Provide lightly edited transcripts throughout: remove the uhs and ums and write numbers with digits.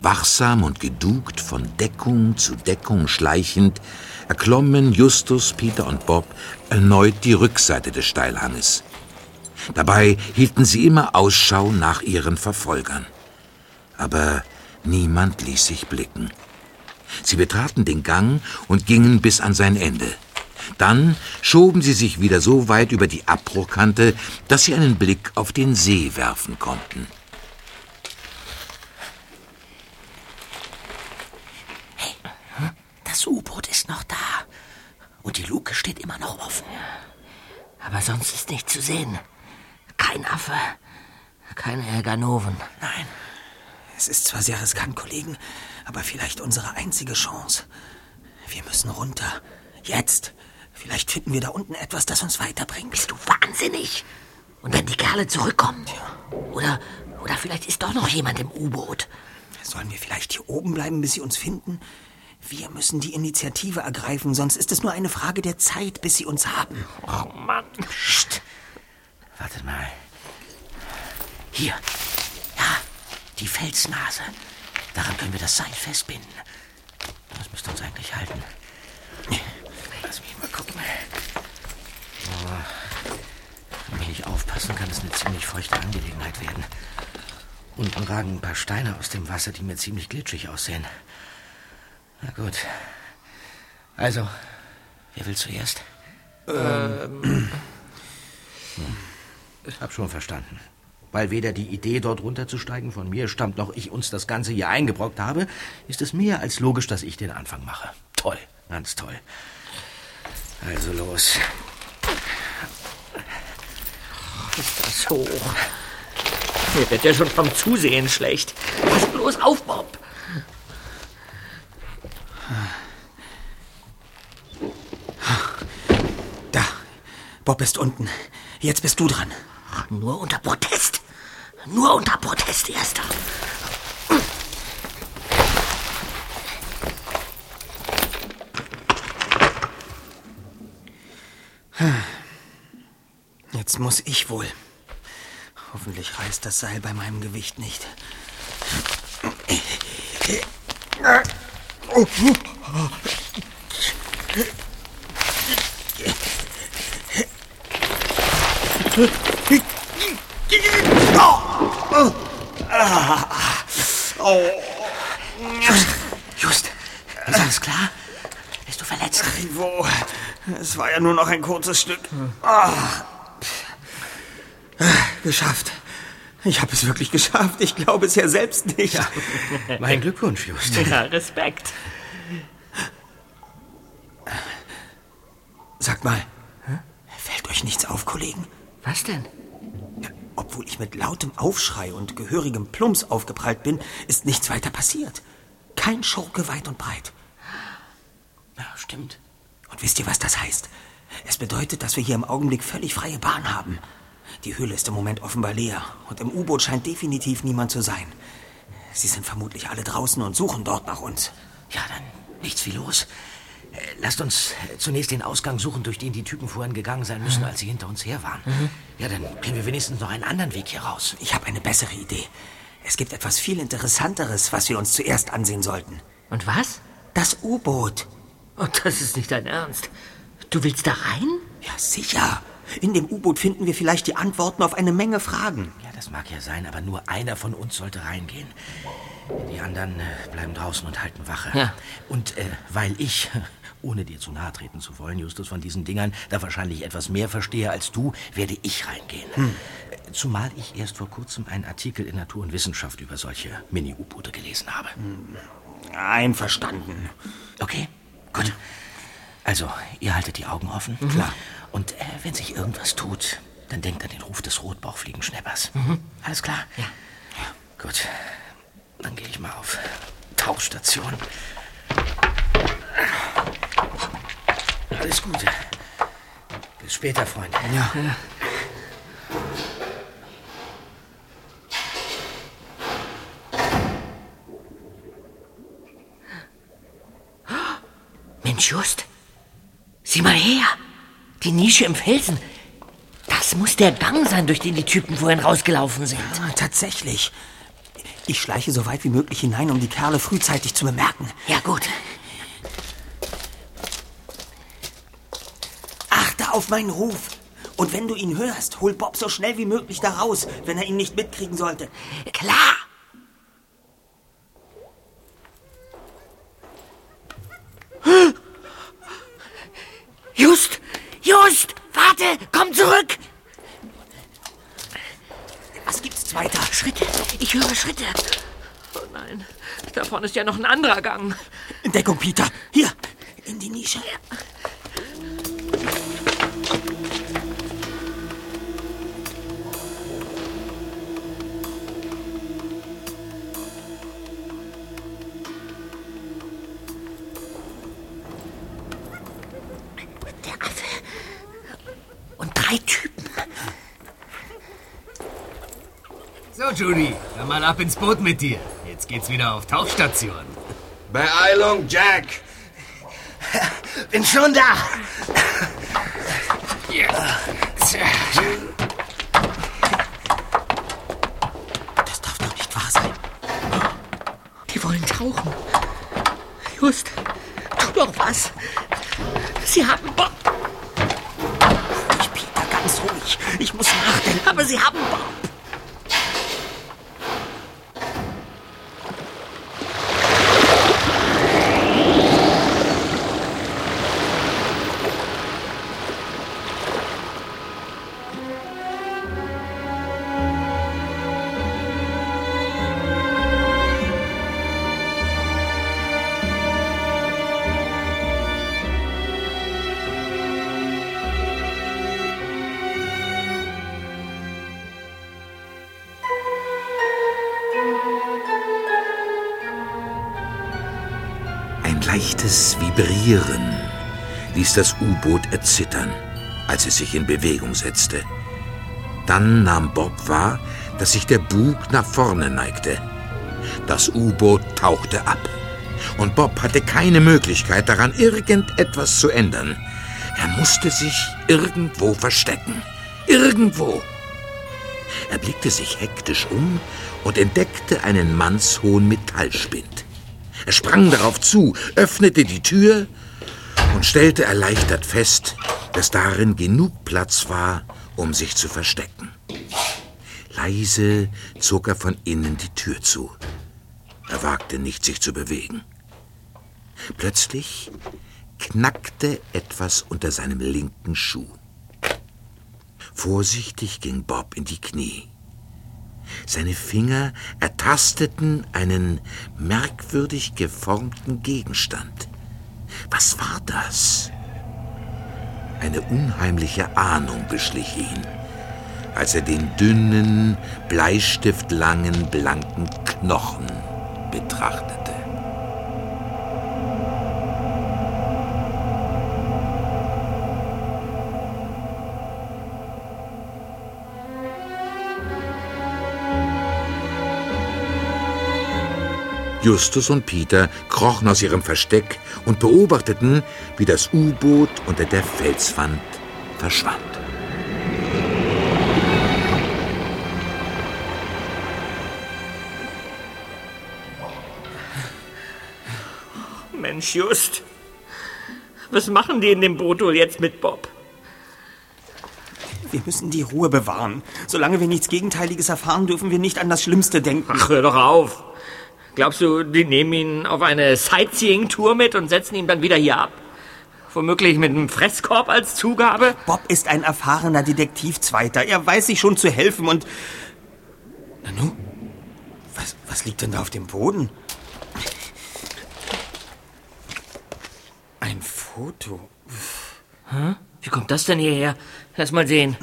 Wachsam und geduckt, von Deckung zu Deckung schleichend, erklommen Justus, Peter und Bob erneut die Rückseite des Steilhanges. Dabei hielten sie immer Ausschau nach ihren Verfolgern. Aber niemand ließ sich blicken. Sie betraten den Gang und gingen bis an sein Ende. Dann schoben sie sich wieder so weit über die Abbruchkante, dass sie einen Blick auf den See werfen konnten. Hey, das U-Boot ist noch da. Und die Luke steht immer noch offen. Aber sonst ist nichts zu sehen. Kein Affe, keine Ganoven. Nein, es ist zwar sehr riskant, Kollegen, aber vielleicht unsere einzige Chance. Wir müssen runter. Jetzt. Vielleicht finden wir da unten etwas, das uns weiterbringt. Bist du wahnsinnig? Und wenn die Kerle zurückkommen? Oder vielleicht ist doch noch jemand im U-Boot. Sollen wir vielleicht hier oben bleiben, bis sie uns finden? Wir müssen die Initiative ergreifen, sonst ist es nur eine Frage der Zeit, bis sie uns haben. Oh Mann. Psst. Wartet mal. Hier. Ja, die Felsnase. Daran können wir das Seil festbinden. Das müsste uns eigentlich halten. Lass mich mal gucken. Oh, wenn wir nicht aufpassen, kann es eine ziemlich feuchte Angelegenheit werden. Unten ragen ein paar Steine aus dem Wasser, die mir ziemlich glitschig aussehen. Na gut. Also, wer will zuerst? Hab schon verstanden. Weil weder die Idee, dort runterzusteigen, von mir stammt, noch ich uns das Ganze hier eingebrockt habe, ist es mehr als logisch, dass ich den Anfang mache. Toll, ganz toll. Also los. Ist das hoch? Mir wird ja schon vom Zusehen schlecht. Pass bloß auf, Bob. Da, Bob ist unten. Jetzt bist du dran. Nur unter Protest. Nur unter Protest, Erster. Jetzt muss ich wohl. Hoffentlich reißt das Seil bei meinem Gewicht nicht. Just, ist alles klar? Bist du verletzt? Wo? Es war ja nur noch ein kurzes Stück. Geschafft. Ich habe es wirklich geschafft. Ich glaube es ja selbst nicht. Ja. Mein Glückwunsch, Just. Ja, Respekt. Sagt mal, fällt euch nichts auf, Kollegen? Was denn? Ja, obwohl ich mit lautem Aufschrei und gehörigem Plumps aufgeprallt bin, ist nichts weiter passiert. Kein Schurke weit und breit. Ja, stimmt. Und wisst ihr, was das heißt? Es bedeutet, dass wir hier im Augenblick völlig freie Bahn haben. Die Höhle ist im Moment offenbar leer und im U-Boot scheint definitiv niemand zu sein. Sie sind vermutlich alle draußen und suchen dort nach uns. Ja, dann nichts wie los. Lasst uns zunächst den Ausgang suchen, durch den die Typen vorhin gegangen sein müssen, als sie hinter uns her waren. Ja, dann kriegen wir wenigstens noch einen anderen Weg hier raus. Ich habe eine bessere Idee. Es gibt etwas viel Interessanteres, was wir uns zuerst ansehen sollten. Und was? Das U-Boot. Oh, das ist nicht dein Ernst. Du willst da rein? Ja, sicher. In dem U-Boot finden wir vielleicht die Antworten auf eine Menge Fragen. Ja, das mag ja sein, aber nur einer von uns sollte reingehen. Die anderen bleiben draußen und halten Wache. Ja. Und weil ich, ohne dir zu nahe treten zu wollen, Justus, von diesen Dingern da wahrscheinlich etwas mehr verstehe als du, werde ich reingehen. Zumal ich erst vor kurzem einen Artikel in Natur und Wissenschaft über solche Mini-U-Boote gelesen habe. Einverstanden. Okay, gut. Also, ihr haltet die Augen offen. Klar. Und wenn sich irgendwas tut, dann denkt an den Ruf des Rotbauchfliegenschnappers. Alles klar? Ja. Gut, dann gehe ich mal auf Tauchstation. Alles Gute. Bis später, Freunde. Ja. Mensch, Just, sieh mal her. Die Nische im Felsen. Das muss der Gang sein, durch den die Typen vorhin rausgelaufen sind. Ja, tatsächlich. Ich schleiche so weit wie möglich hinein, um die Kerle frühzeitig zu bemerken. Ja, gut. Achte auf meinen Ruf. Und wenn du ihn hörst, hol Bob so schnell wie möglich da raus, wenn er ihn nicht mitkriegen sollte. Klar. Just, warte, komm zurück. Was gibt's weiter? Schritte, ich höre Schritte. Oh nein, da vorne ist ja noch ein anderer Gang. In Deckung, Peter. Hier, in die Nische. Ja. Der Affe. Und 3 Typen. So, Judy, dann mal ab ins Boot mit dir. Jetzt geht's wieder auf Tauchstation. Beeilung, Jack. Bin schon da. Das darf doch nicht wahr sein. Die wollen tauchen. Just, tu doch was. Sie haben Bob. Ruhig, Peter, ganz ruhig. Ich muss nachdenken. Aber sie haben Bob. Leichtes Vibrieren ließ das U-Boot erzittern, als es sich in Bewegung setzte. Dann nahm Bob wahr, dass sich der Bug nach vorne neigte. Das U-Boot tauchte ab. Und Bob hatte keine Möglichkeit, daran irgendetwas zu ändern. Er musste sich irgendwo verstecken. Irgendwo. Er blickte sich hektisch um und entdeckte einen mannshohen Metallspind. Er sprang darauf zu, öffnete die Tür und stellte erleichtert fest, dass darin genug Platz war, um sich zu verstecken. Leise zog er von innen die Tür zu. Er wagte nicht, sich zu bewegen. Plötzlich knackte etwas unter seinem linken Schuh. Vorsichtig ging Bob in die Knie. Seine Finger ertasteten einen merkwürdig geformten Gegenstand. Was war das? Eine unheimliche Ahnung beschlich ihn, als er den dünnen, bleistiftlangen, blanken Knochen betrachtete. Justus und Peter krochen aus ihrem Versteck und beobachteten, wie das U-Boot unter der Felswand verschwand. Mensch, Just. Was machen die in dem Boot wohl jetzt mit Bob? Wir müssen die Ruhe bewahren. Solange wir nichts Gegenteiliges erfahren, dürfen wir nicht an das Schlimmste denken. Ach, hör doch auf. Glaubst du, die nehmen ihn auf eine Sightseeing-Tour mit und setzen ihn dann wieder hier ab? Womöglich mit einem Fresskorb als Zugabe? Bob ist ein erfahrener Detektivzweiter. Er weiß sich schon zu helfen und... Nanu, was liegt denn da auf dem Boden? Ein Foto. Hm? Wie kommt das denn hierher? Lass mal sehen.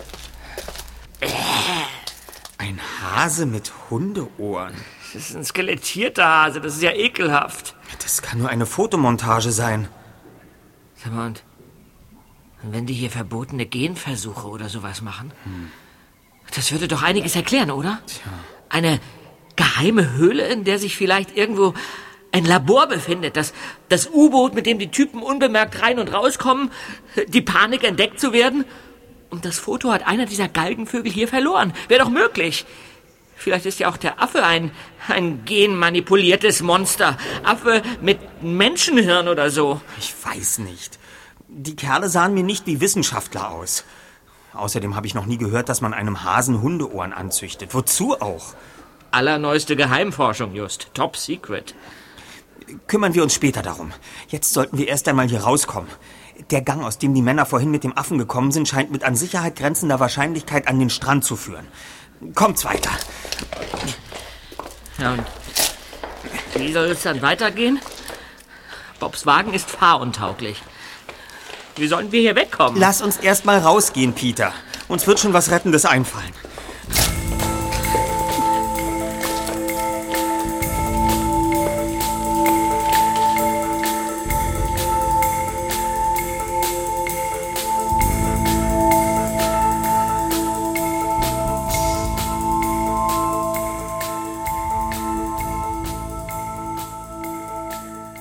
Ein Hase mit Hundeohren. Das ist ein skelettierter Hase, das ist ja ekelhaft. Das kann nur eine Fotomontage sein. Sag mal, und wenn die hier verbotene Genversuche oder sowas machen? Das würde doch einiges erklären, oder? Tja. Eine geheime Höhle, in der sich vielleicht irgendwo ein Labor befindet. Das U-Boot, mit dem die Typen unbemerkt rein und rauskommen, die Panik entdeckt zu werden. Und das Foto hat einer dieser Galgenvögel hier verloren. Wäre doch möglich. Vielleicht ist ja auch der Affe ein genmanipuliertes Monster. Affe mit Menschenhirn oder so. Ich weiß nicht. Die Kerle sahen mir nicht wie Wissenschaftler aus. Außerdem habe ich noch nie gehört, dass man einem Hasen Hundeohren anzüchtet. Wozu auch? Allerneueste Geheimforschung, Just. Top secret. Kümmern wir uns später darum. Jetzt sollten wir erst einmal hier rauskommen. Der Gang, aus dem die Männer vorhin mit dem Affen gekommen sind, scheint mit an Sicherheit grenzender Wahrscheinlichkeit an den Strand zu führen. Kommt's weiter. Ja, und wie soll es dann weitergehen? Bobs Wagen ist fahruntauglich. Wie sollen wir hier wegkommen? Lass uns erst mal rausgehen, Peter. Uns wird schon was Rettendes einfallen.